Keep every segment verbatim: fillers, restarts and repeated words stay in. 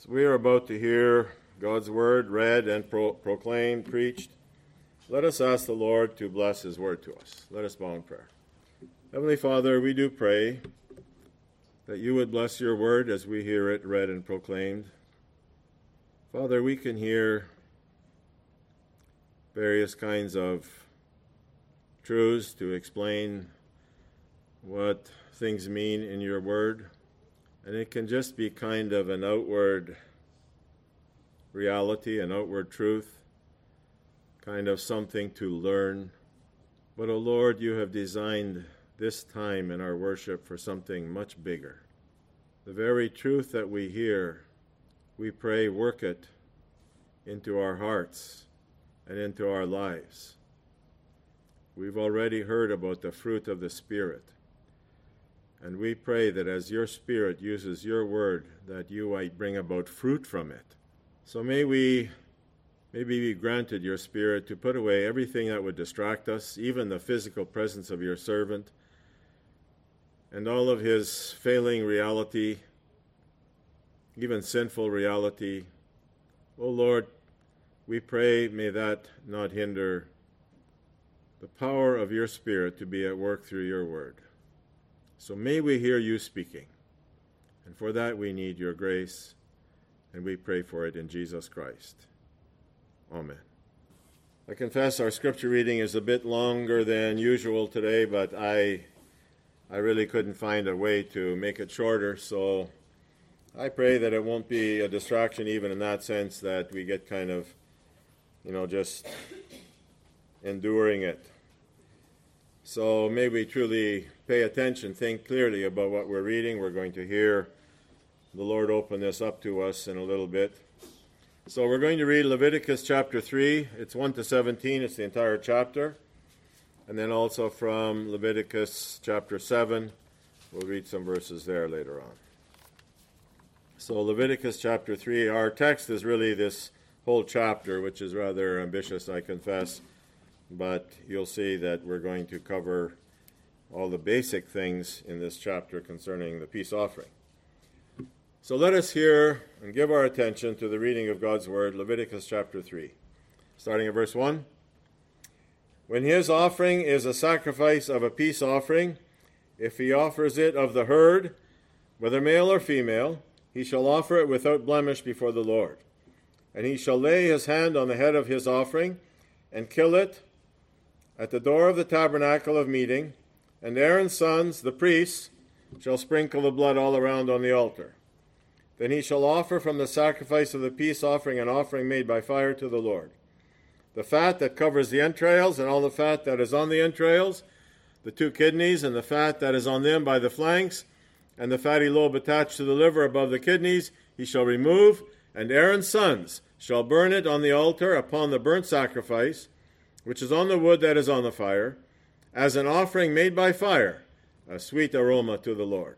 So we are about to hear God's word read and pro- proclaimed, preached. Let us ask the Lord to bless his word to us. Let us bow in prayer. Heavenly Father, we do pray that you would bless your word as we hear it read and proclaimed. Father, we can hear various kinds of truths to explain what things mean in your word. And it can just be kind of an outward reality, an outward truth, kind of something to learn. But, O Lord, you have designed this time in our worship for something much bigger. The very truth that we hear, we pray, work it into our hearts and into our lives. We've already heard about the fruit of the Spirit. And we pray that as your Spirit uses your word, that you might bring about fruit from it. So may we, may we be granted your Spirit to put away everything that would distract us, even the physical presence of your servant, and all of his failing reality, even sinful reality. O Lord, we pray, may that not hinder the power of your Spirit to be at work through your word. So may we hear you speaking, and for that we need your grace, and we pray for it in Jesus Christ. Amen. I confess our scripture reading is a bit longer than usual today, but I, I really couldn't find a way to make it shorter, so I pray that it won't be a distraction even in that sense, that we get kind of, you know, just enduring it. So may we truly pay attention, think clearly about what we're reading. We're going to hear the Lord open this up to us in a little bit. So we're going to read Leviticus chapter three. It's one to seventeen. It's the entire chapter. And then also from Leviticus chapter seven. We'll read some verses there later on. So Leviticus chapter three. Our text is really this whole chapter, which is rather ambitious, I confess. But you'll see that we're going to cover all the basic things in this chapter concerning the peace offering. So let us hear and give our attention to the reading of God's word, Leviticus chapter three, starting at verse one. When his offering is a sacrifice of a peace offering, if he offers it of the herd, whether male or female, he shall offer it without blemish before the Lord. And he shall lay his hand on the head of his offering and kill it at the door of the tabernacle of meeting, and Aaron's sons, the priests, shall sprinkle the blood all around on the altar. Then he shall offer from the sacrifice of the peace offering an offering made by fire to the Lord. The fat that covers the entrails, and all the fat that is on the entrails, the two kidneys, and the fat that is on them by the flanks, and the fatty lobe attached to the liver above the kidneys, he shall remove, and Aaron's sons shall burn it on the altar upon the burnt sacrifice, which is on the wood that is on the fire, as an offering made by fire, a sweet aroma to the Lord.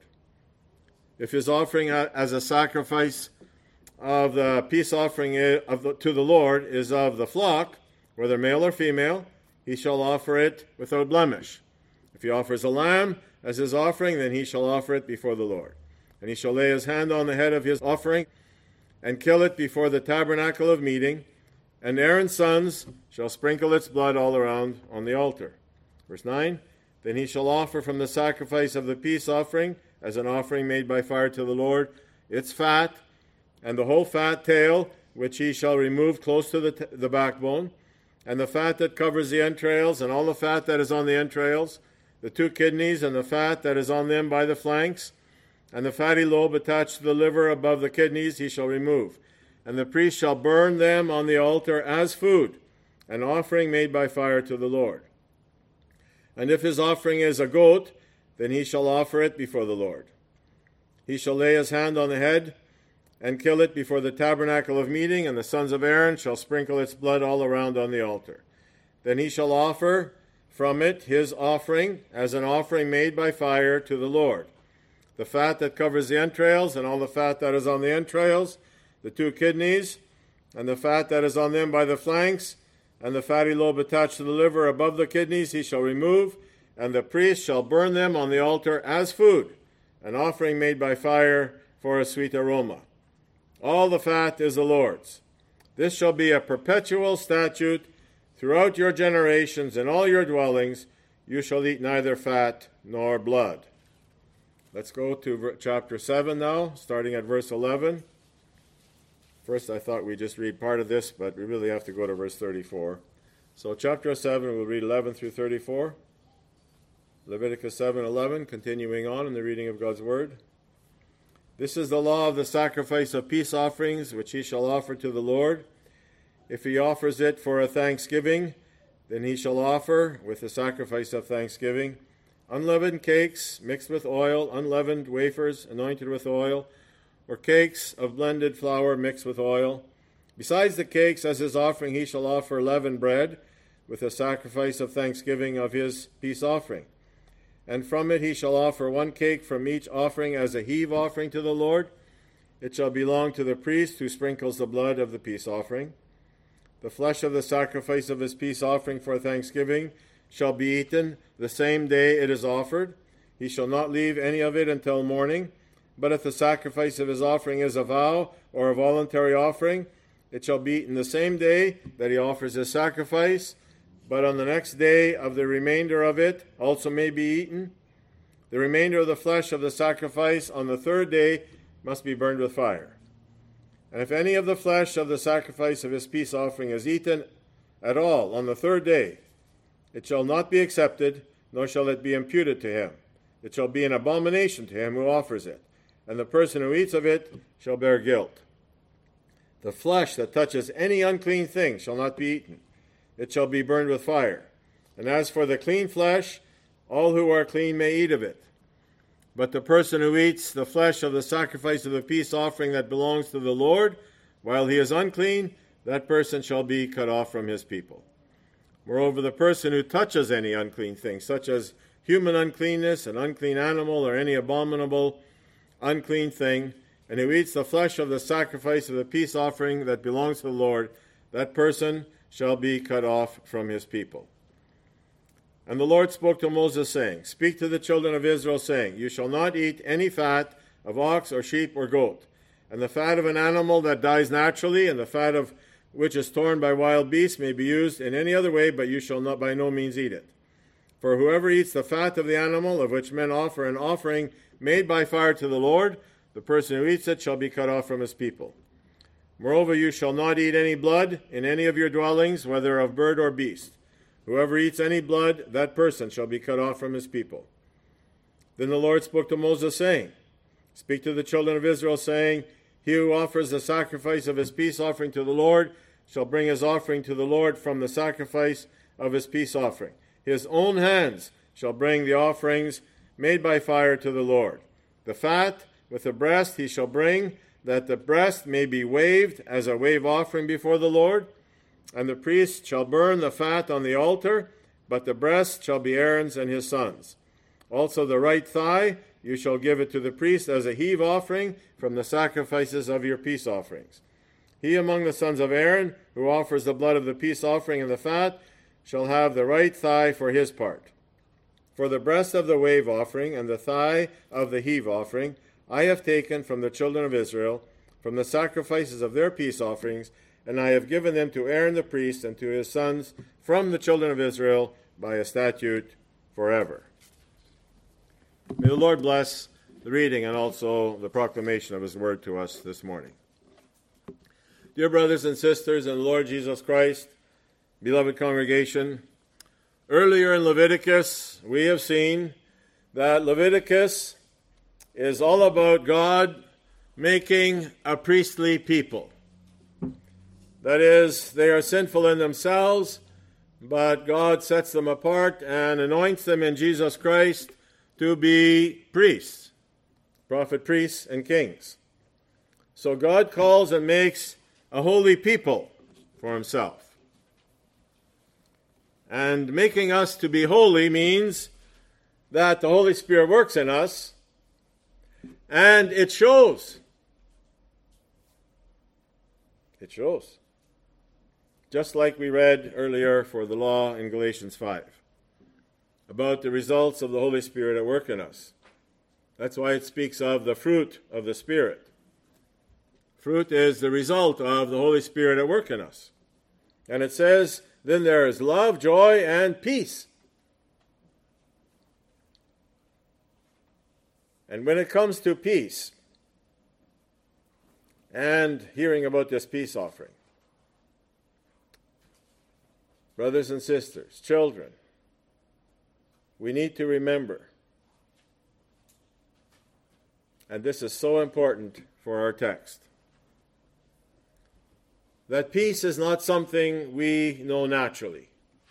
If his offering as a sacrifice of the peace offering of the, to the Lord is of the flock, whether male or female, he shall offer it without blemish. If he offers a lamb as his offering, then he shall offer it before the Lord. And he shall lay his hand on the head of his offering and kill it before the tabernacle of meeting, and Aaron's sons shall sprinkle its blood all around on the altar. Verse nine, then he shall offer from the sacrifice of the peace offering, as an offering made by fire to the Lord, its fat, and the whole fat tail, which he shall remove close to the, t- the backbone, and the fat that covers the entrails, and all the fat that is on the entrails, the two kidneys, and the fat that is on them by the flanks, and the fatty lobe attached to the liver above the kidneys he shall remove. And the priest shall burn them on the altar as food, an offering made by fire to the Lord. And if his offering is a goat, then he shall offer it before the Lord. He shall lay his hand on the head and kill it before the tabernacle of meeting, and the sons of Aaron shall sprinkle its blood all around on the altar. Then he shall offer from it his offering as an offering made by fire to the Lord. The fat that covers the entrails, and all the fat that is on the entrails, the two kidneys, and the fat that is on them by the flanks, and the fatty lobe attached to the liver above the kidneys he shall remove, and the priest shall burn them on the altar as food, an offering made by fire for a sweet aroma. All the fat is the Lord's. This shall be a perpetual statute throughout your generations. In all your dwellings you shall eat neither fat nor blood. Let's go to chapter seven now, starting at verse eleven. First, I thought we'd just read part of this, but we really have to go to verse thirty-four. So chapter seven, we'll read eleven through thirty-four. Leviticus seven eleven, continuing on in the reading of God's word. This is the law of the sacrifice of peace offerings, which he shall offer to the Lord. If he offers it for a thanksgiving, then he shall offer, with the sacrifice of thanksgiving, unleavened cakes mixed with oil, unleavened wafers anointed with oil, or cakes of blended flour mixed with oil. Besides the cakes, as his offering, he shall offer leavened bread, with the sacrifice of thanksgiving of his peace offering. And from it he shall offer one cake from each offering as a heave offering to the Lord. It shall belong to the priest who sprinkles the blood of the peace offering. The flesh of the sacrifice of his peace offering for thanksgiving shall be eaten the same day it is offered. He shall not leave any of it until morning. But if the sacrifice of his offering is a vow or a voluntary offering, it shall be eaten the same day that he offers his sacrifice. But on the next day of the remainder of it also may be eaten. The remainder of the flesh of the sacrifice on the third day must be burned with fire. And if any of the flesh of the sacrifice of his peace offering is eaten at all on the third day, it shall not be accepted, nor shall it be imputed to him. It shall be an abomination to him who offers it, and the person who eats of it shall bear guilt. The flesh that touches any unclean thing shall not be eaten. It shall be burned with fire. And as for the clean flesh, all who are clean may eat of it. But the person who eats the flesh of the sacrifice of the peace offering that belongs to the Lord, while he is unclean, that person shall be cut off from his people. Moreover, the person who touches any unclean thing, such as human uncleanness, an unclean animal, or any abominable unclean thing, and who eats the flesh of the sacrifice of the peace offering that belongs to the Lord, that person shall be cut off from his people. And the Lord spoke to Moses, saying, Speak to the children of Israel, saying, You shall not eat any fat of ox or sheep or goat, and the fat of an animal that dies naturally, and the fat of which is torn by wild beasts may be used in any other way, but you shall not by no means eat it. For whoever eats the fat of the animal, of which men offer an offering made by fire to the Lord, the person who eats it shall be cut off from his people. Moreover, you shall not eat any blood in any of your dwellings, whether of bird or beast. Whoever eats any blood, that person shall be cut off from his people. Then the Lord spoke to Moses, saying, Speak to the children of Israel, saying, He who offers the sacrifice of his peace offering to the Lord shall bring his offering to the Lord from the sacrifice of his peace offering. His own hands shall bring the offerings made by fire to the Lord. The fat with the breast he shall bring, that the breast may be waved as a wave offering before the Lord. And the priest shall burn the fat on the altar, but the breast shall be Aaron's and his sons. Also the right thigh, you shall give it to the priest as a heave offering from the sacrifices of your peace offerings. He among the sons of Aaron, who offers the blood of the peace offering and the fat, shall have the right thigh for his part. For the breast of the wave offering and the thigh of the heave offering, I have taken from the children of Israel, from the sacrifices of their peace offerings, and I have given them to Aaron the priest and to his sons from the children of Israel by a statute forever. May the Lord bless the reading and also the proclamation of his word to us this morning. Dear brothers and sisters in the Lord Jesus Christ, beloved congregation, earlier in Leviticus, we have seen that Leviticus is all about God making a priestly people. That is, they are sinful in themselves, but God sets them apart and anoints them in Jesus Christ to be priests, prophet, priests, and kings. So God calls and makes a holy people for himself. And making us to be holy means that the Holy Spirit works in us, and it shows. It shows. Just like we read earlier for the law in Galatians five, about the results of the Holy Spirit at work in us. That's why it speaks of the fruit of the Spirit. Fruit is the result of the Holy Spirit at work in us. And it says, then there is love, joy, and peace. And when it comes to peace, and hearing about this peace offering, brothers and sisters, children, we need to remember, and this is so important for our text, that peace is not something we know naturally.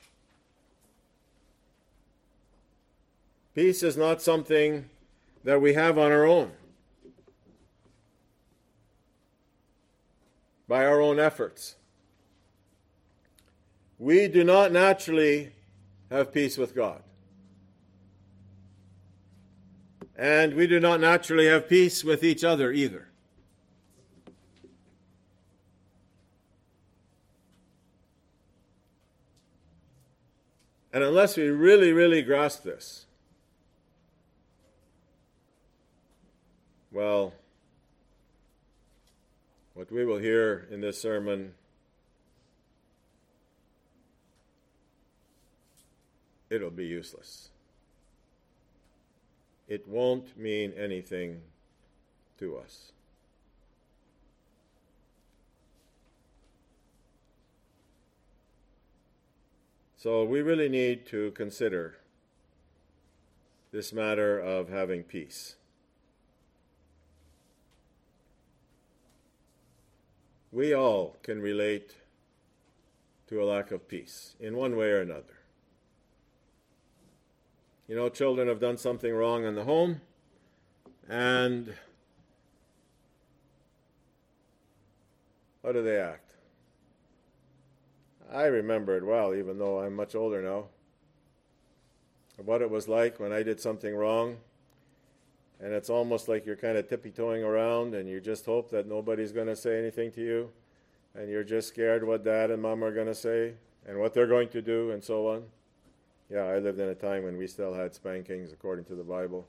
Peace is not something that we have on our own, by our own efforts. We do not naturally have peace with God. And we do not naturally have peace with each other either. And unless we really, really grasp this, well, what we will hear in this sermon, it'll be useless. It won't mean anything to us. So we really need to consider this matter of having peace. We all can relate to a lack of peace in one way or another. You know, children have done something wrong in the home, and how do they act? I remember it well, even though I'm much older now, what it was like when I did something wrong. And it's almost like you're kind of tippy-toeing around, and you just hope that nobody's going to say anything to you, and you're just scared what Dad and Mom are going to say, and what they're going to do, and so on. Yeah, I lived in a time when we still had spankings, according to the Bible.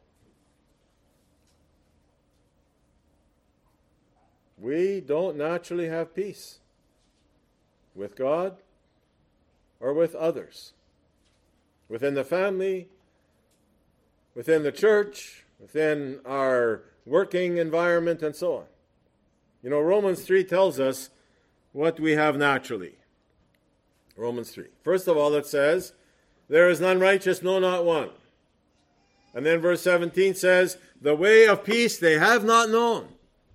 We don't naturally have peace with God or with others, within the family, within the church, within our working environment, and so on. You know, Romans three tells us what we have naturally. Romans three. First of all, it says, there is none righteous, no, not one. And then verse seventeen says, the way of peace they have not known.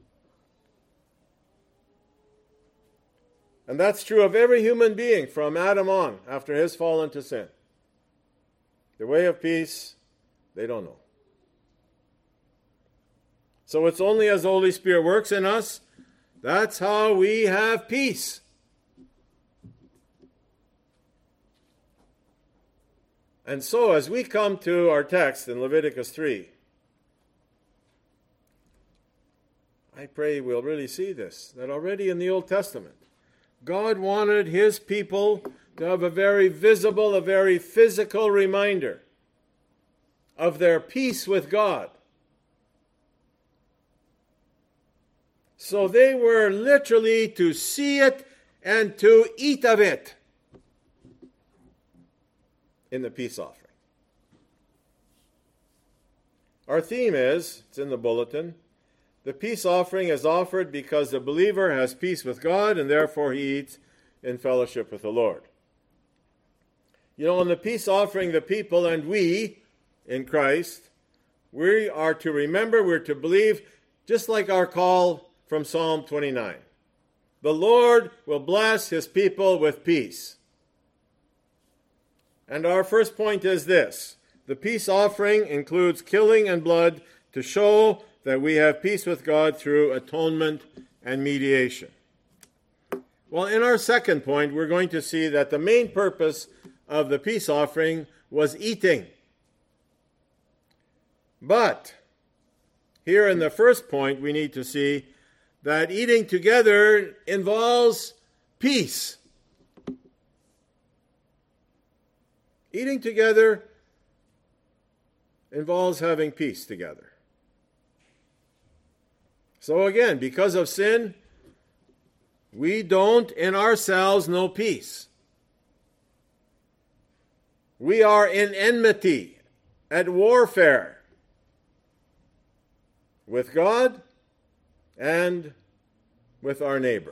And that's true of every human being from Adam on, after his fall into sin. The way of peace, they don't know. So it's only as the Holy Spirit works in us, that's how we have peace. And so as we come to our text in Leviticus three, I pray we'll really see this, that already in the Old Testament, God wanted his people to have a very visible, a very physical reminder of their peace with God. So they were literally to see it and to eat of it in the peace offering. Our theme is, it's in the bulletin, the peace offering is offered because the believer has peace with God and therefore he eats in fellowship with the Lord. You know, in the peace offering, the people and we in Christ, we are to remember, we're to believe, just like our call from Psalm twenty-nine. The Lord will bless his people with peace. And our first point is this. The peace offering includes killing and blood to show that we have peace with God through atonement and mediation. Well, in our second point, we're going to see that the main purpose of the peace offering was eating. But here in the first point, we need to see that eating together involves peace. Eating together involves having peace together. So again, because of sin, We don't in ourselves know peace. We are in enmity, at warfare with God and with our neighbor.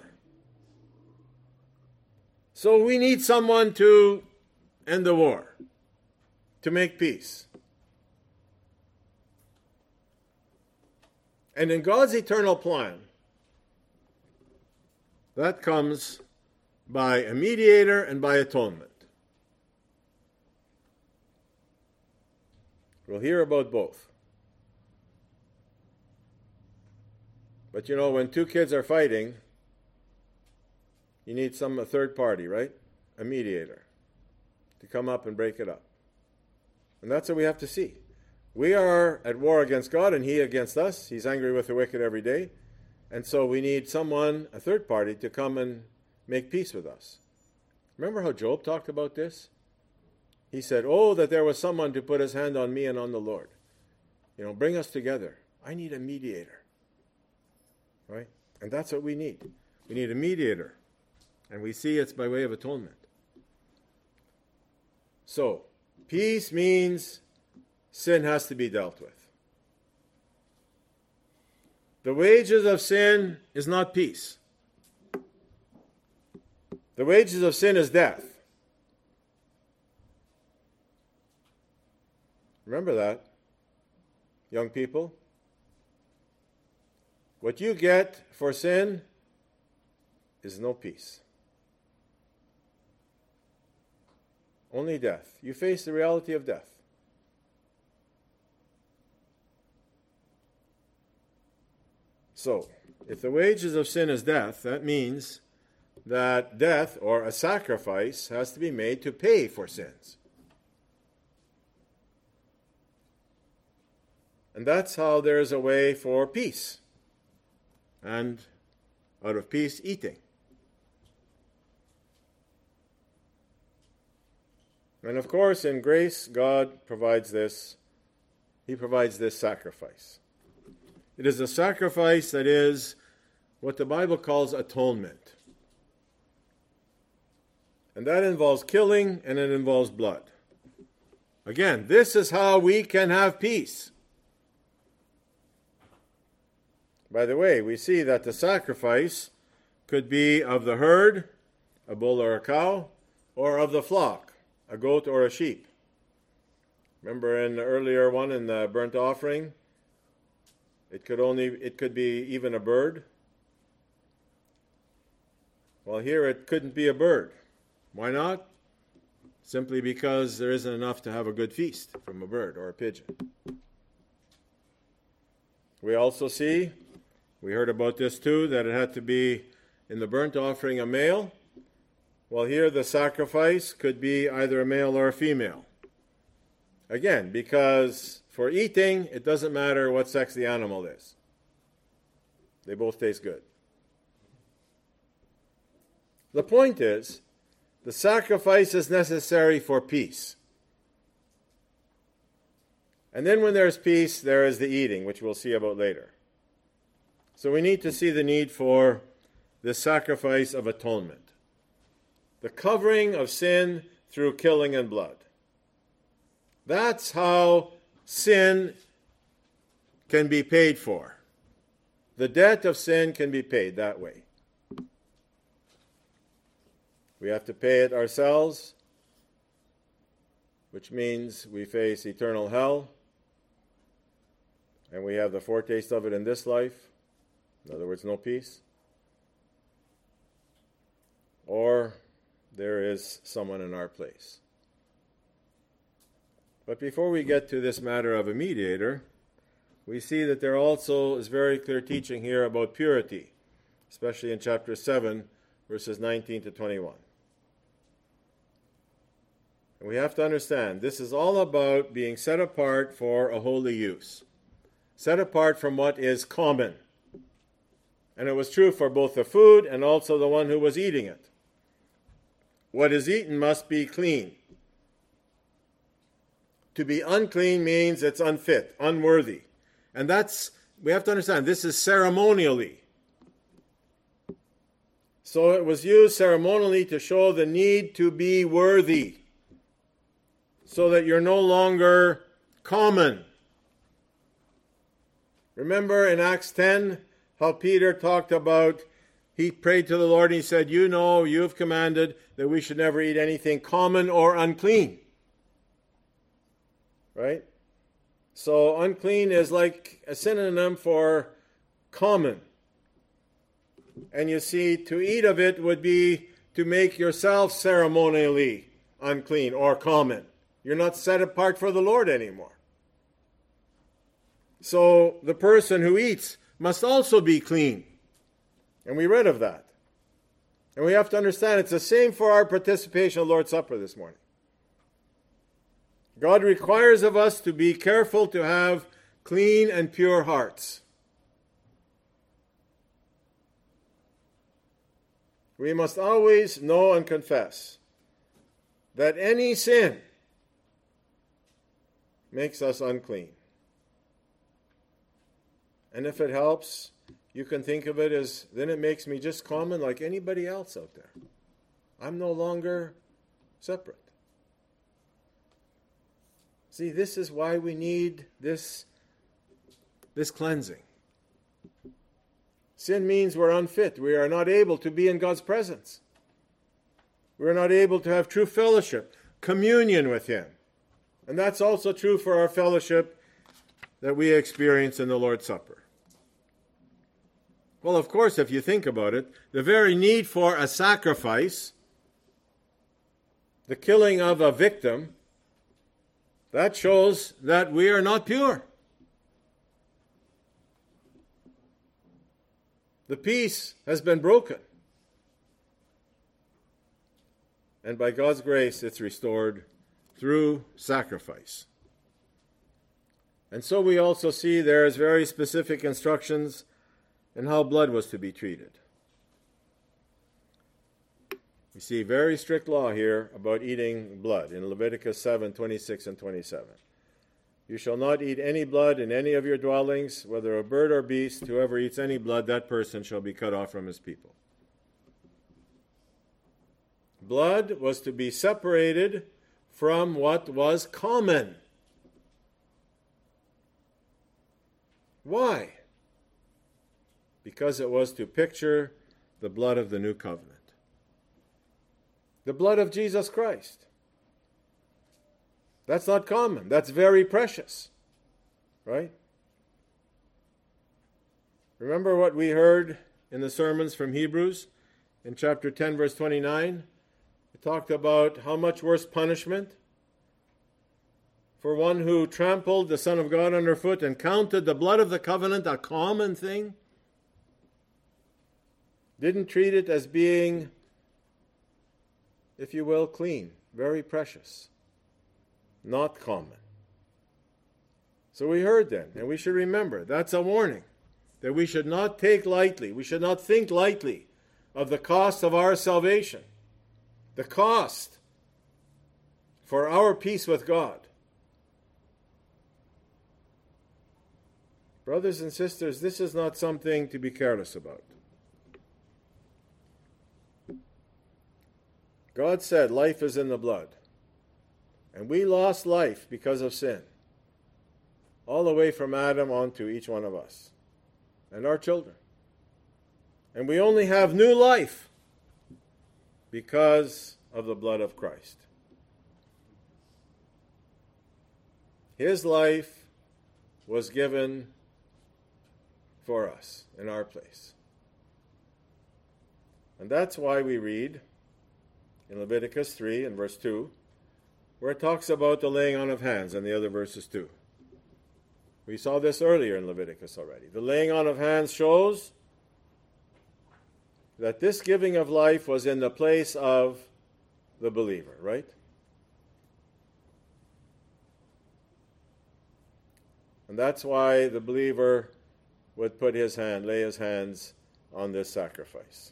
So we need someone to end the war, to make peace. And in God's eternal plan, that comes by a mediator and by atonement. We'll hear about both. But you know, when two kids are fighting, you need some a third party, right? A mediator to come up and break it up. And that's what we have to see. We are at war against God and he against us. He's angry with the wicked every day. And so we need someone, a third party, to come and make peace with us. Remember how Job talked about this? He said, oh, that there was someone to put his hand on me and on the Lord. You know, bring us together. I need a mediator. Right? And that's what we need. We need a mediator. And we see it's by way of atonement. So, peace means sin has to be dealt with. The wages of sin is not peace. The wages of sin is death. Remember that, young people. What you get for sin is no peace. Only death. You face the reality of death. So, if the wages of sin is death, that means that death, or a sacrifice, has to be made to pay for sins. And that's how there is a way for peace. And out of peace, eating. And of course, in grace, God provides this. He provides this sacrifice. It is a sacrifice that is what the Bible calls atonement. And that involves killing and it involves blood. Again, this is how we can have peace. By the way, we see that the sacrifice could be of the herd, a bull or a cow, or of the flock, a goat or a sheep. Remember in the earlier one in the burnt offering, it could only it could be even a bird. Well, here it couldn't be a bird. Why not? Simply because there isn't enough to have a good feast from a bird or a pigeon. We also see, we heard about this too, that it had to be in the burnt offering a male. Well, here the sacrifice could be either a male or a female. Again, because for eating, it doesn't matter what sex the animal is. They both taste good. The point is, the sacrifice is necessary for peace. And then when there's peace, there is the eating, which we'll see about later. So we need to see the need for the sacrifice of atonement. The covering of sin through killing and blood. That's how sin can be paid for. The debt of sin can be paid that way. We have to pay it ourselves, which means we face eternal hell, and we have the foretaste of it in this life. In other words, no peace. Or there is someone in our place. But before we get to this matter of a mediator, we see that there also is very clear teaching here about purity, especially in chapter seven, verses nineteen to twenty-one. And we have to understand, this is all about being set apart for a holy use. Set apart from what is common. And it was true for both the food and also the one who was eating it. What is eaten must be clean. To be unclean means it's unfit, unworthy. And that's, we have to understand, this is ceremonially. So it was used ceremonially to show the need to be worthy, so that you're no longer common. Remember in Acts ten how Peter talked about, he prayed to the Lord and he said, you know, you have commanded that we should never eat anything common or unclean. Right? So unclean is like a synonym for common. And you see, to eat of it would be to make yourself ceremonially unclean or common. You're not set apart for the Lord anymore. So the person who eats must also be clean. And we read of that. And we have to understand it's the same for our participation in the Lord's Supper this morning. God requires of us to be careful to have clean and pure hearts. We must always know and confess that any sin makes us unclean. And if it helps, you can think of it as, then it makes me just common like anybody else out there. I'm no longer separate. See, this is why we need this, this cleansing. Sin means we're unfit. We are not able to be in God's presence. We're not able to have true fellowship, communion with Him. And that's also true for our fellowship that we experience in the Lord's Supper. Well, of course, if you think about it, the very need for a sacrifice, the killing of a victim, that shows that we are not pure. The peace has been broken. And by God's grace, it's restored through sacrifice. And so we also see there is very specific instructions in how blood was to be treated. We see very strict law here about eating blood in Leviticus seven, twenty-six and twenty-seven. You shall not eat any blood in any of your dwellings, whether a bird or beast. Whoever eats any blood, that person shall be cut off from his people. Blood was to be separated from what was common. Why? Because it was to picture the blood of the new covenant. The blood of Jesus Christ. That's not common. That's very precious. Right? Remember what we heard in the sermons from Hebrews in chapter ten, verse twenty-nine? It talked about how much worse punishment for one who trampled the Son of God underfoot and counted the blood of the covenant a common thing. Didn't treat it as being, if you will, clean, very precious, not common. So we heard then, and we should remember, that's a warning, that we should not take lightly, we should not think lightly of the cost of our salvation, the cost for our peace with God. Brothers and sisters, this is not something to be careless about. God said life is in the blood. And we lost life because of sin. All the way from Adam on to each one of us. And our children. And we only have new life because of the blood of Christ. His life was given for us in our place. And that's why we read in Leviticus three and verse two, where it talks about the laying on of hands, and the other verses too. We saw this earlier in Leviticus already. The laying on of hands shows that this giving of life was in the place of the believer, right? And that's why the believer would put his hand, lay his hands on this sacrifice.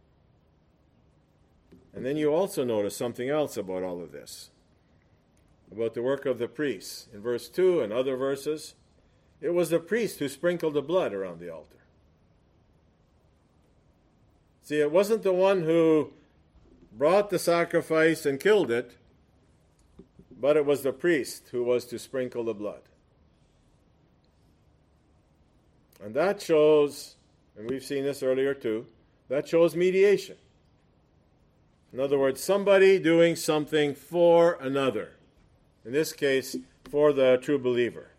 And then you also notice something else about all of this, about the work of the priests. In verse two and other verses, it was the priest who sprinkled the blood around the altar. See, it wasn't the one who brought the sacrifice and killed it, but it was the priest who was to sprinkle the blood. And that shows, and we've seen this earlier too, that shows mediation. In other words, somebody doing something for another. In this case, for the true believer.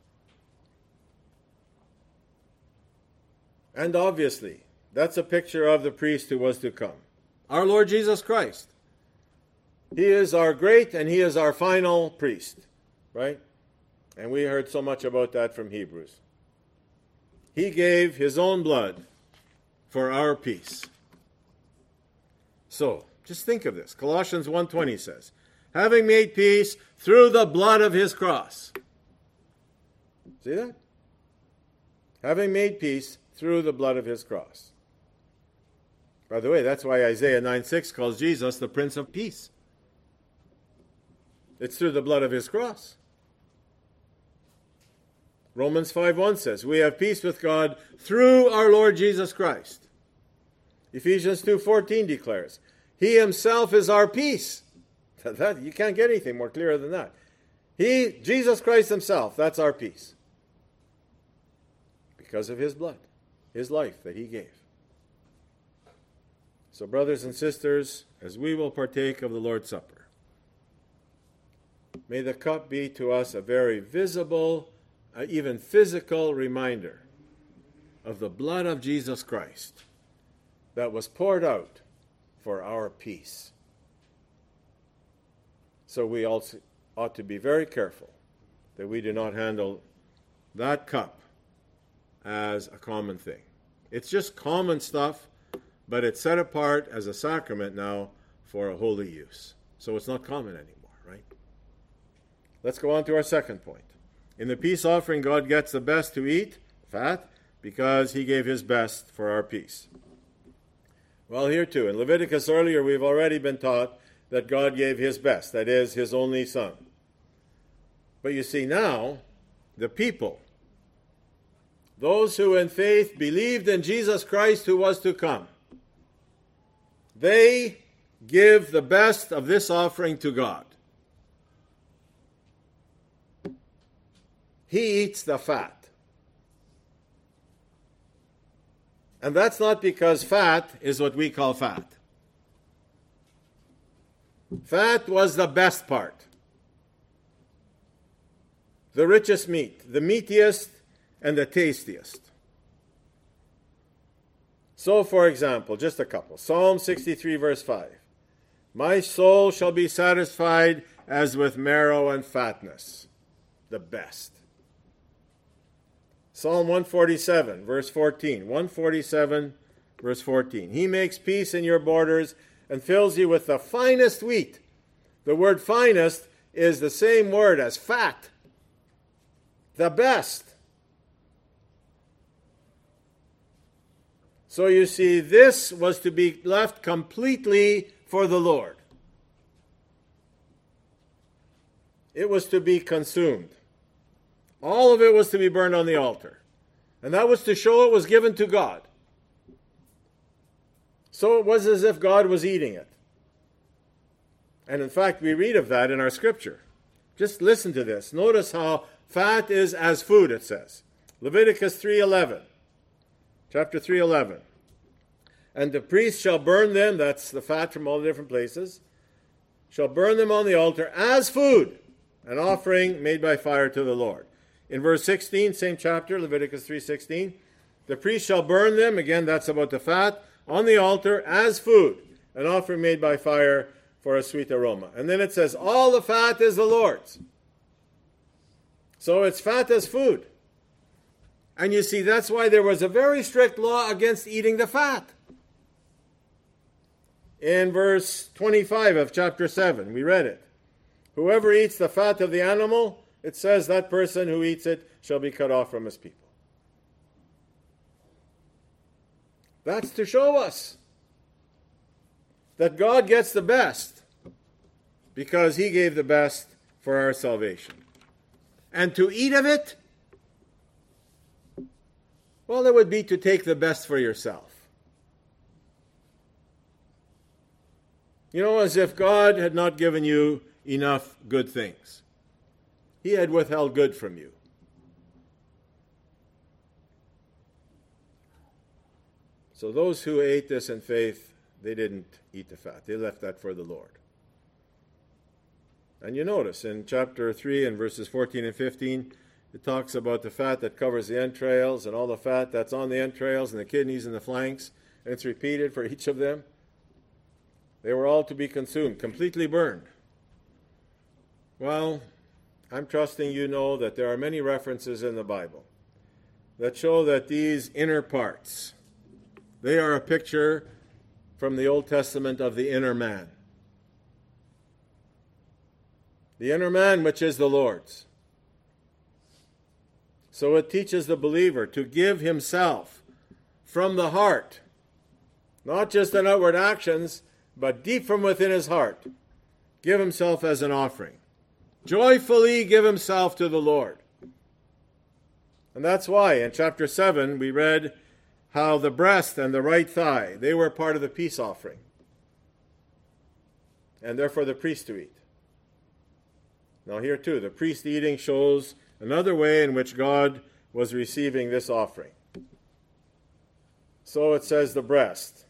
And obviously, that's a picture of the priest who was to come. Our Lord Jesus Christ. He is our great and he is our final priest. Right? And we heard so much about that from Hebrews. He gave his own blood for our peace. So, just think of this. Colossians one twenty says, having made peace through the blood of his cross. See that? Having made peace through the blood of his cross. By the way, that's why Isaiah nine six calls Jesus the Prince of Peace. It's through the blood of his cross. Romans five one says, we have peace with God through our Lord Jesus Christ. Ephesians two fourteen declares, he himself is our peace. That, you can't get anything more clear than that. He, Jesus Christ himself, that's our peace. Because of his blood, his life that he gave. So, brothers and sisters, as we will partake of the Lord's Supper, may the cup be to us a very visible, uh, even physical reminder of the blood of Jesus Christ that was poured out for our peace. So we also ought to be very careful that we do not handle that cup as a common thing. It's just common stuff, but it's set apart as a sacrament now for a holy use. So it's not common anymore, right? Let's go on to our second point. In the peace offering, God gets the best to eat, fat, because he gave his best for our peace. Well, here too, in Leviticus earlier, we've already been taught that God gave his best, that is, his only son. But you see now, the people, those who in faith believed in Jesus Christ who was to come, they give the best of this offering to God. He eats the fat. And that's not because fat is what we call fat. Fat was the best part. The richest meat, the meatiest and the tastiest. So, for example, just a couple. Psalm sixty-three, verse five. My soul shall be satisfied as with marrow and fatness. The best. Psalm one forty-seven, verse fourteen. one forty-seven, verse fourteen. He makes peace in your borders and fills you with the finest wheat. The word finest is the same word as fat. The best. So you see, this was to be left completely for the Lord. It was to be consumed. All of it was to be burned on the altar. And that was to show it was given to God. So it was as if God was eating it. And in fact, we read of that in our scripture. Just listen to this. Notice how fat is as food, it says. Leviticus three eleven. Chapter three eleven. And the priest shall burn them, that's the fat from all the different places, shall burn them on the altar as food, an offering made by fire to the Lord. In verse sixteen, same chapter, Leviticus three sixteen, the priest shall burn them, again that's about the fat, on the altar as food, an offering made by fire for a sweet aroma. And then it says, all the fat is the Lord's. So it's fat as food. And you see, that's why there was a very strict law against eating the fat. In verse twenty-five of chapter seven, we read it. Whoever eats the fat of the animal, it says that person who eats it shall be cut off from his people. That's to show us that God gets the best because he gave the best for our salvation. And to eat of it, well, it would be to take the best for yourself. You know, as if God had not given you enough good things. He had withheld good from you. So those who ate this in faith, they didn't eat the fat. They left that for the Lord. And you notice in chapter three and verses fourteen and fifteen, it talks about the fat that covers the entrails and all the fat that's on the entrails and the kidneys and the flanks. And it's repeated for each of them. They were all to be consumed, completely burned. Well, I'm trusting you know that there are many references in the Bible that show that these inner parts, they are a picture from the Old Testament of the inner man. The inner man, which is the Lord's. So it teaches the believer to give himself from the heart, not just in outward actions, but deep from within his heart. Give himself as an offering. Joyfully give himself to the Lord. And that's why in chapter seven we read how the breast and the right thigh, they were part of the peace offering. And therefore the priest to eat. Now here too, the priest eating shows another way in which God was receiving this offering. So it says the breast.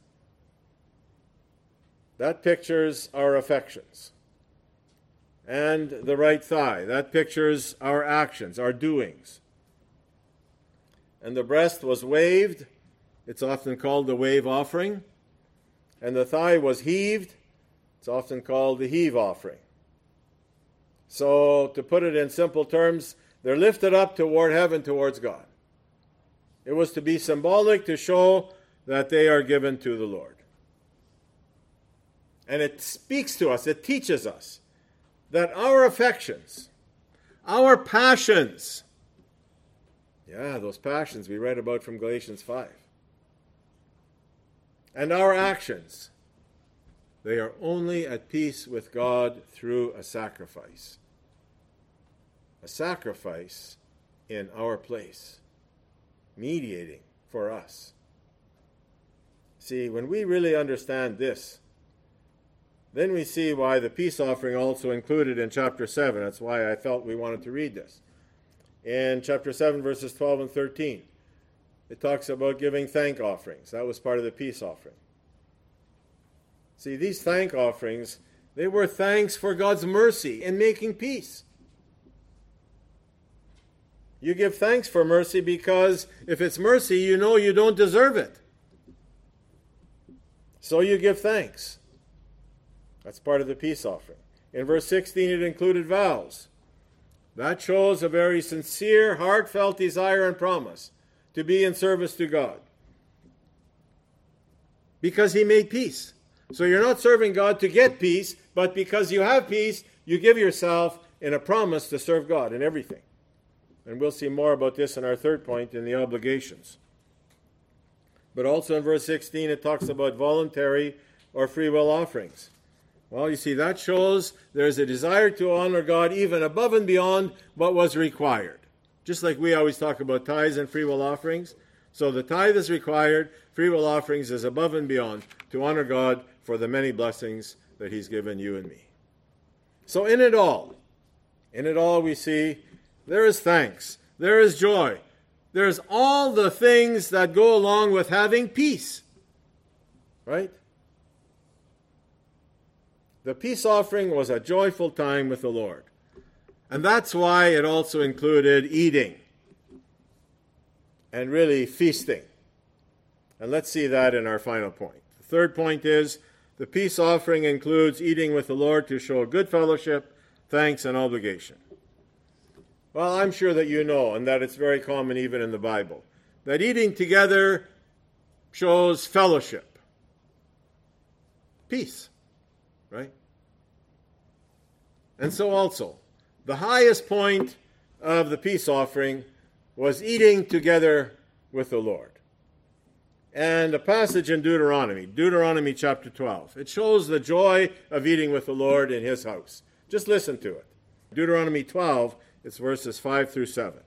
That pictures our affections. And the right thigh, that pictures our actions, our doings. And the breast was waved. It's often called the wave offering. And the thigh was heaved. It's often called the heave offering. So, to put it in simple terms, they're lifted up toward heaven, towards God. It was to be symbolic to show that they are given to the Lord. And it speaks to us, it teaches us that our affections, our passions, yeah, those passions we read about from Galatians five, and our actions, they are only at peace with God through a sacrifice. A sacrifice in our place, mediating for us. See, when we really understand this, then we see why the peace offering also included in chapter seven. That's why I felt we wanted to read this. In chapter seven, verses twelve and thirteen, it talks about giving thank offerings. That was part of the peace offering. See, these thank offerings, they were thanks for God's mercy in making peace. You give thanks for mercy because if it's mercy, you know you don't deserve it. So you give thanks. That's part of the peace offering. In verse sixteen, it included vows. That shows a very sincere, heartfelt desire and promise to be in service to God. Because he made peace. So you're not serving God to get peace, but because you have peace, you give yourself in a promise to serve God in everything. And we'll see more about this in our third point in the obligations. But also in verse sixteen, it talks about voluntary or free will offerings. Well, you see, that shows there's a desire to honor God even above and beyond what was required. Just like we always talk about tithes and free will offerings. So the tithe is required, free will offerings is above and beyond to honor God for the many blessings that he's given you and me. So in it all, in it all we see there is thanks, there is joy, there's all the things that go along with having peace. Right? The peace offering was a joyful time with the Lord. And that's why it also included eating and really feasting. And let's see that in our final point. The third point is the peace offering includes eating with the Lord to show good fellowship, thanks, and obligation. Well, I'm sure that you know, and that it's very common even in the Bible, that eating together shows fellowship, peace, right? And so also, the highest point of the peace offering was eating together with the Lord. And a passage in Deuteronomy, Deuteronomy chapter twelve, it shows the joy of eating with the Lord in his house. Just listen to it. Deuteronomy twelve, it's verses five through seven.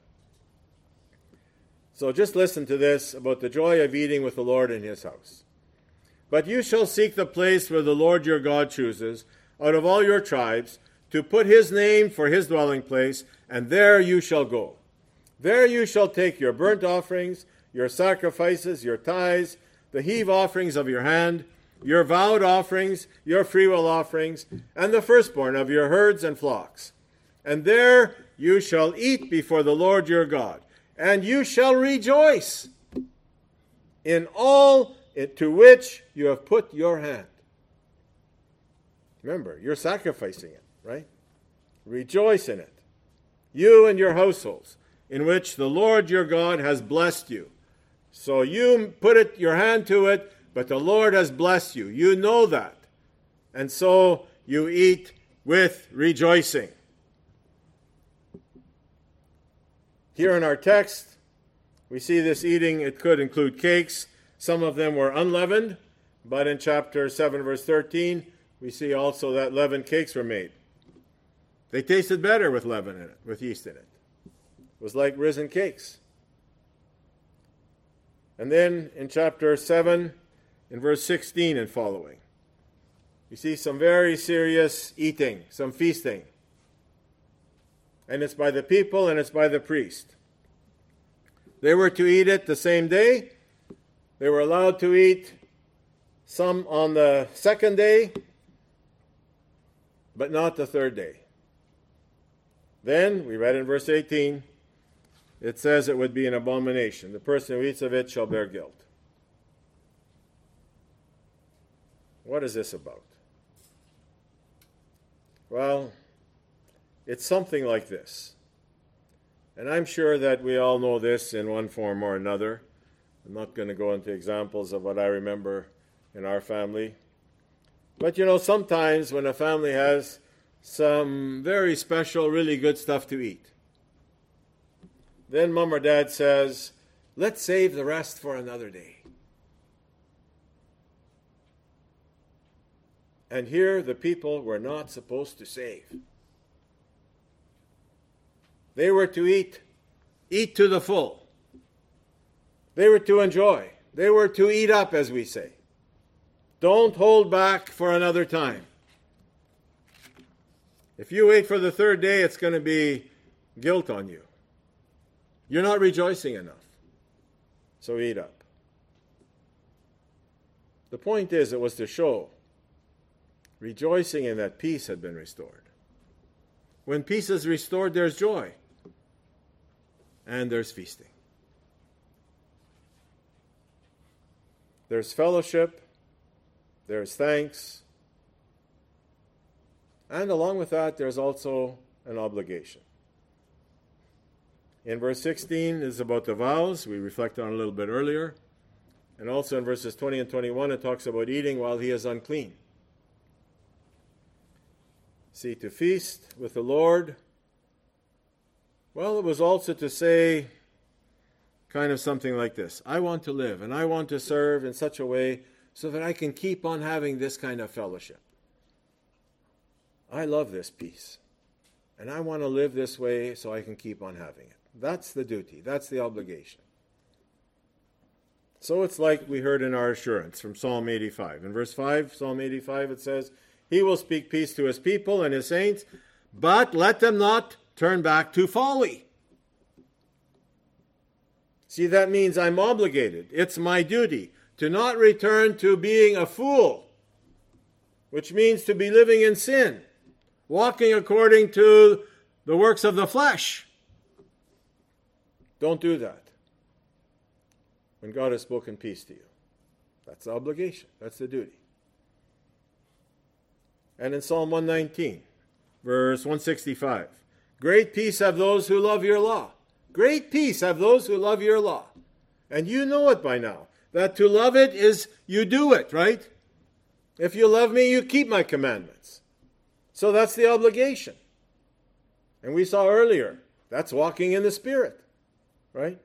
So just listen to this about the joy of eating with the Lord in his house. But you shall seek the place where the Lord your God chooses, out of all your tribes, to put his name for his dwelling place, and there you shall go. There you shall take your burnt offerings, your sacrifices, your tithes, the heave offerings of your hand, your vowed offerings, your freewill offerings, and the firstborn of your herds and flocks. And there you shall eat before the Lord your God, and you shall rejoice in all to which you have put your hand. Remember, you're sacrificing it, right? Rejoice in it, you and your households, in which the Lord your God has blessed you. So you put it, your hand to it, but the Lord has blessed you. You know that. And so you eat with rejoicing. Here in our text, we see this eating. It could include cakes. Some of them were unleavened, but in chapter seven, verse thirteen, we see also that leavened cakes were made. They tasted better with leaven in it, with yeast in it. It was like risen cakes. And then in chapter seven, in verse sixteen and following, you see some very serious eating, some feasting. And it's by the people and it's by the priest. They were to eat it the same day. They were allowed to eat some on the second day, but not the third day. Then, we read in verse eighteen, it says it would be an abomination. The person who eats of it shall bear guilt. What is this about? Well, it's something like this. And I'm sure that we all know this in one form or another. I'm not going to go into examples of what I remember in our family. But you know, sometimes when a family has some very special, really good stuff to eat, then mom or dad says, let's save the rest for another day. And here the people were not supposed to save. They were to eat, eat to the full. They were to enjoy. They were to eat up, as we say. Don't hold back for another time. If you wait for the third day, it's going to be guilt on you. You're not rejoicing enough. So eat up. The point is, it was to show rejoicing in that peace had been restored. When peace is restored, there's joy. And there's feasting. There's fellowship. There's thanks. And along with that, there's also an obligation. In verse sixteen is about the vows. We reflected on a little bit earlier. And also in verses twenty and twenty-one, it talks about eating while he is unclean. See, to feast with the Lord, well, it was also to say kind of something like this. I want to live and I want to serve in such a way so that I can keep on having this kind of fellowship. I love this peace. And I want to live this way so I can keep on having it. That's the duty. That's the obligation. So it's like we heard in our assurance from Psalm eighty-five. In verse five, Psalm eighty-five, it says, he will speak peace to his people and his saints, but let them not turn back to folly. See, that means I'm obligated. It's my duty to not return to being a fool, which means to be living in sin, walking according to the works of the flesh. Don't do that when God has spoken peace to you. That's the obligation. That's the duty. And in Psalm one nineteen, verse one sixty-five, great peace have those who love your law. Great peace have those who love your law. And you know it by now, that to love it is you do it, right? If you love me, you keep my commandments. So that's the obligation. And we saw earlier, that's walking in the Spirit, right?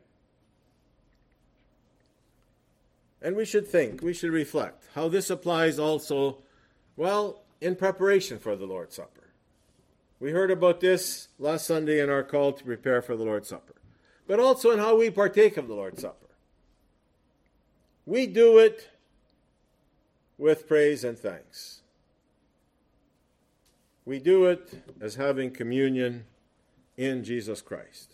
And we should think, we should reflect how this applies also, well, in preparation for the Lord's Supper. We heard about this last Sunday in our call to prepare for the Lord's Supper, but also in how we partake of the Lord's Supper. We do it with praise and thanks. We do it as having communion in Jesus Christ.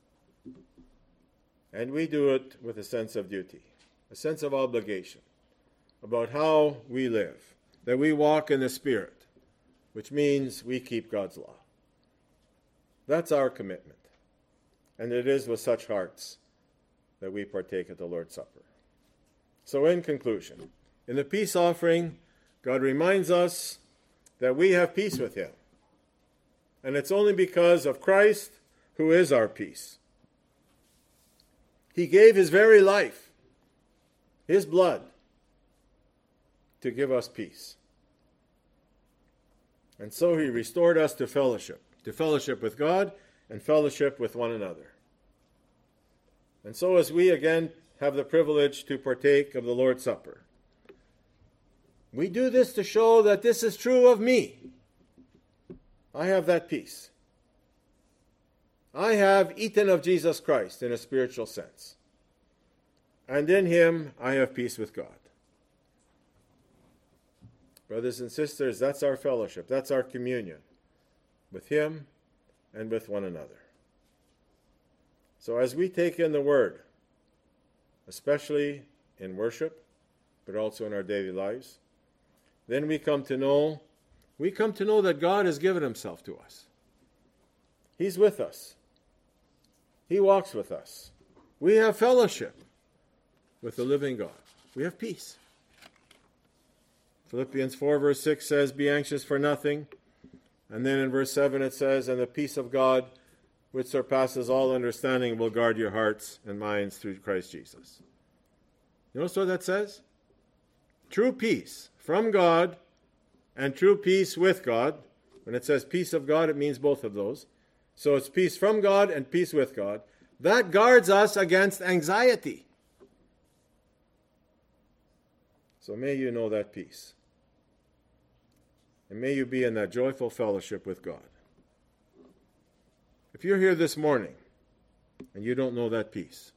And we do it with a sense of duty, a sense of obligation about how we live, that we walk in the Spirit, which means we keep God's law. That's our commitment. And it is with such hearts that we partake at the Lord's Supper. So in conclusion, in the peace offering, God reminds us that we have peace with Him. And it's only because of Christ, who is our peace. He gave His very life, His blood, to give us peace. And so He restored us to fellowship, to fellowship with God and fellowship with one another. And so as we again have the privilege to partake of the Lord's Supper, we do this to show that this is true of me. I have that peace. I have eaten of Jesus Christ in a spiritual sense. And in Him I have peace with God. Brothers and sisters, that's our fellowship. That's our communion with Him and with one another. So as we take in the Word, especially in worship, but also in our daily lives, then we come to know, we come to know that God has given Himself to us. He's with us. He walks with us. We have fellowship with the living God. We have peace. Philippians four verse six says, be anxious for nothing. And then in verse seven it says, and the peace of God, which surpasses all understanding, will guard your hearts and minds through Christ Jesus. You notice what that says? True peace from God and true peace with God. When it says peace of God, it means both of those. So it's peace from God and peace with God. That guards us against anxiety. So may you know that peace. And may you be in that joyful fellowship with God. If you're here this morning and you don't know that peace,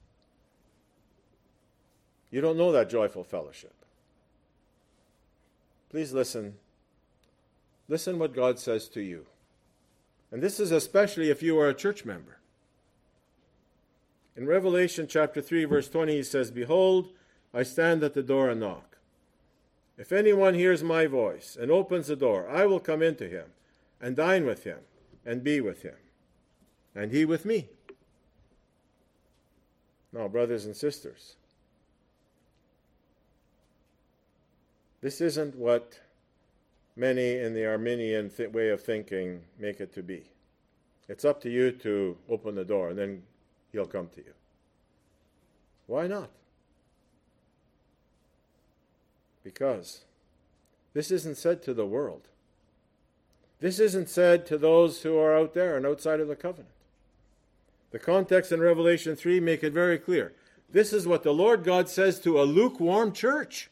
you don't know that joyful fellowship, please listen. Listen what God says to you. And this is especially if you are a church member. In Revelation chapter three, verse twenty, He says, behold, I stand at the door and knock. If anyone hears my voice and opens the door, I will come into him and dine with him and be with him, and he with me. Now, brothers and sisters, this isn't what many in the Arminian th- way of thinking make it to be. It's up to you to open the door, and then He'll come to you. Why not? Because this isn't said to the world. This isn't said to those who are out there and outside of the covenant. The context in Revelation three make it very clear. This is what the Lord God says to a lukewarm church.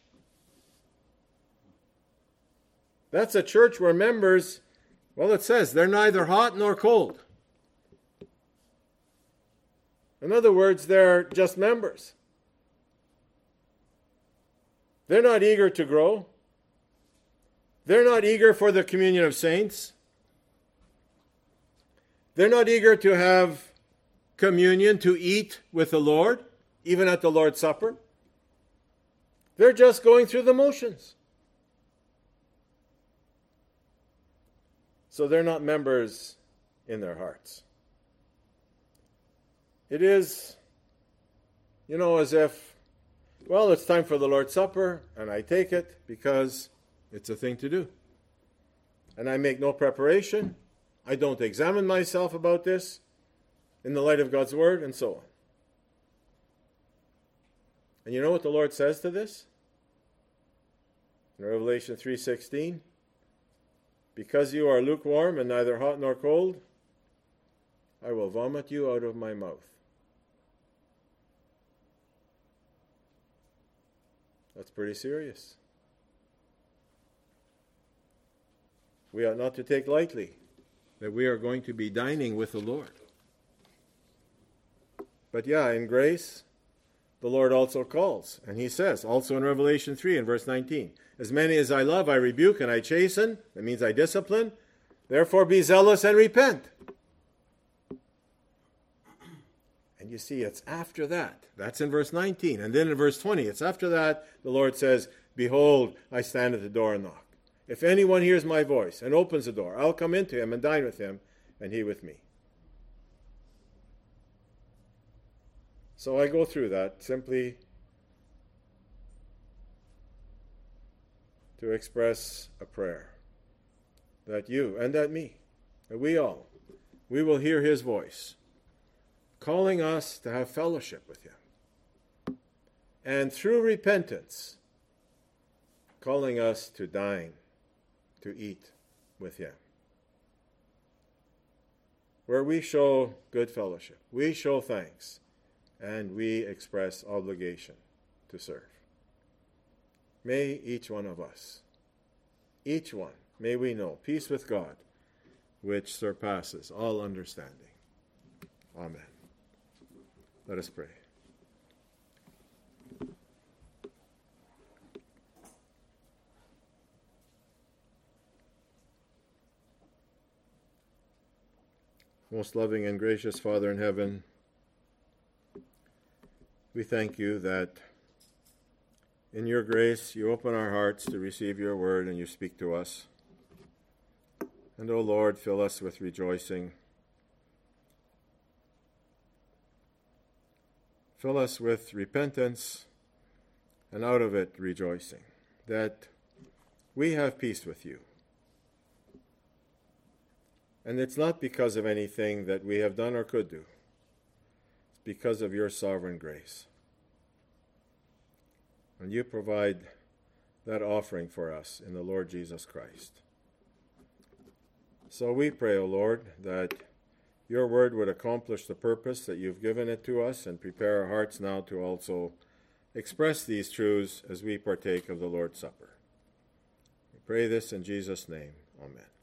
That's a church where members, well, it says they're neither hot nor cold. In other words, they're just members. They're not eager to grow. They're not eager for the communion of saints. They're not eager to have communion, to eat with the Lord, even at the Lord's Supper. They're just going through the motions. So they're not members in their hearts. It is, you know, as if, well, it's time for the Lord's Supper, and I take it because it's a thing to do. And I make no preparation. I don't examine myself about this in the light of God's Word, and so on. And you know what the Lord says to this? In Revelation three sixteen, because you are lukewarm and neither hot nor cold, I will vomit you out of my mouth. That's pretty serious. We ought not to take lightly that we are going to be dining with the Lord. But yeah, in grace, the Lord also calls. And he says, also in Revelation three and verse nineteen, as many as I love, I rebuke and I chasten. That means I discipline. Therefore be zealous and repent. And you see, it's after that. That's in verse nineteen. And then in verse twenty, it's after that, the Lord says, behold, I stand at the door and knock. If anyone hears my voice and opens the door, I'll come into him and dine with him, and he with me. So I go through that simply to express a prayer that you and that me, that we all, we will hear his voice calling us to have fellowship with him. And through repentance, calling us to dine, to eat with him. Where we show good fellowship, we show thanks, and we express obligation to serve. May each one of us, each one, may we know peace with God, which surpasses all understanding. Amen. Let us pray. Most loving and gracious Father in heaven, we thank you that in your grace you open our hearts to receive your word and you speak to us. And, O Lord, fill us with rejoicing. Fill us with repentance, and out of it rejoicing, that we have peace with you. And it's not because of anything that we have done or could do. It's because of your sovereign grace. And you provide that offering for us in the Lord Jesus Christ. So we pray, O Lord, that your word would accomplish the purpose that you've given it to us, and prepare our hearts now to also express these truths as we partake of the Lord's Supper. We pray this in Jesus' name. Amen.